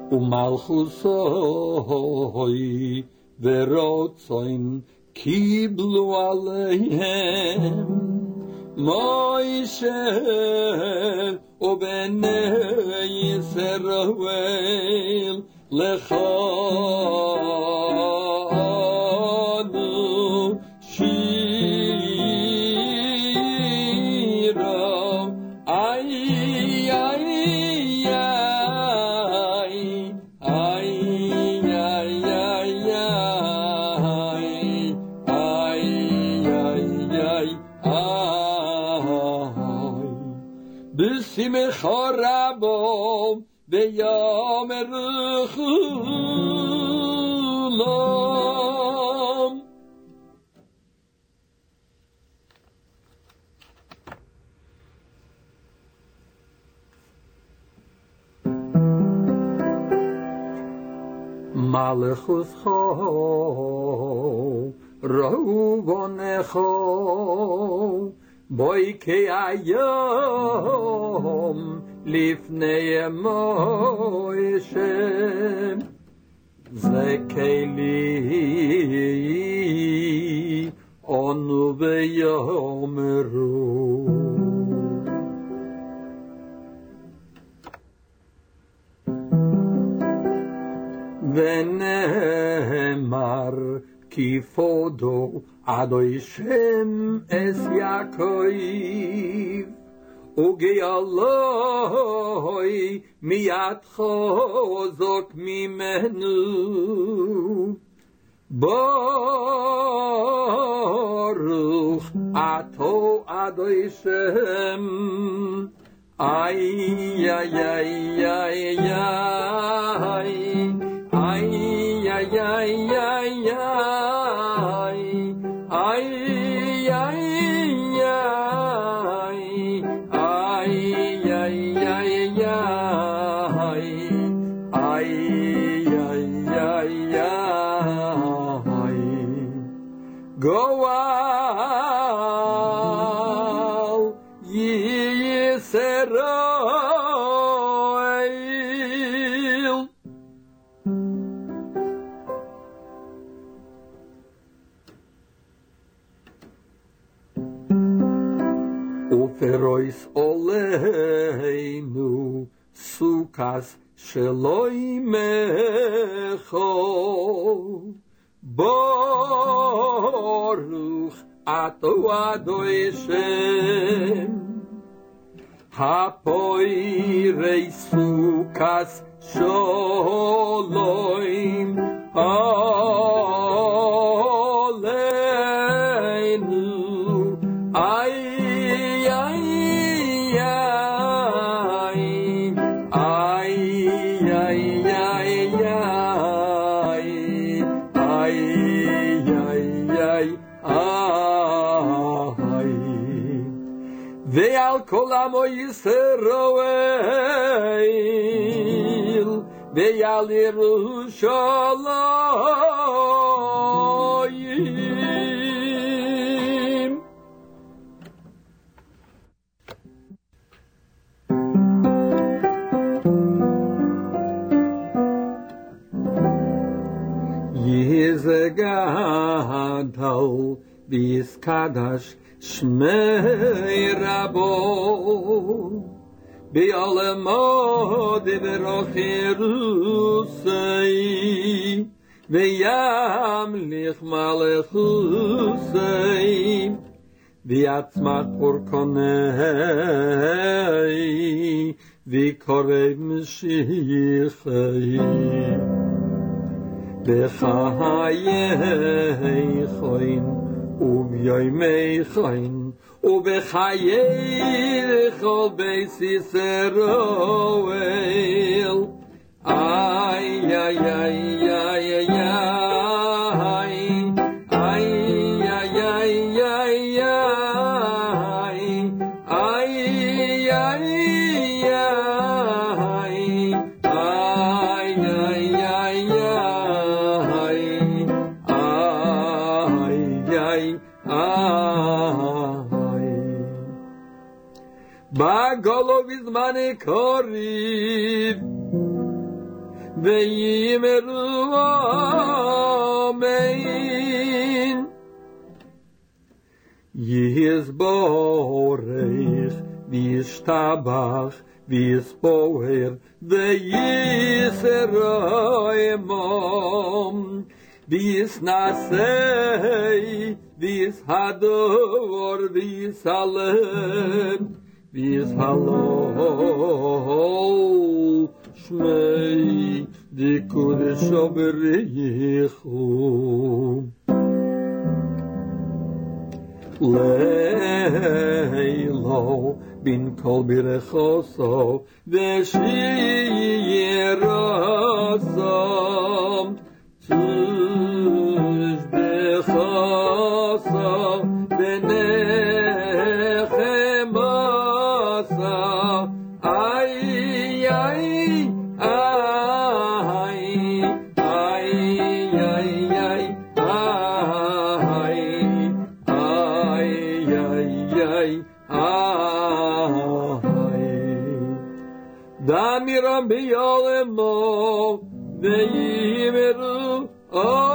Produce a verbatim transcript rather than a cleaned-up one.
ומלכוסוי ורוצוין קיבלו עליהם מוישה ובני ישראל לכנו שירו איי איי בשמחה רבו ויאמר כולם מלכותך ראו בונך בואי כהיום לפני מוישה זה כלי אנו ויאמרו ונאמר כיפודו עדוי שם אס יעקב וגאלוי מיד חוזק ממנו ברוך עתו עדוי שם איי איי איי איי איי איי איי גואל ישראל ופרויס עולנו סוכס שלוי מחו ברוך עתו אדוי שם הפוירי סוכס שלוים עלינו איי ועל כל עמו ישראל ועל ירושלים יזה גדל ויסקדש שמי רבו בעולמו דברו חירוסי וימליך מלכוסי ויצמח פורקוני וקורב משיחי בחיי חיים וביומי חיים ובחיי לכל בית ישראל איי איי איי איי איי בגולו בזמן קריב ויאמרו אמן. יסבורך וישתבח ויספוהר וישרעמם וישנשא וישהדור וישהלם וישהלול שמי דקודשו בריחו Leilo bin kol birechoso v'shiyerasom tush bechoso v'nechemasa ay ay ay ay ay ay Damiram biyolemo, veyimeru, oh.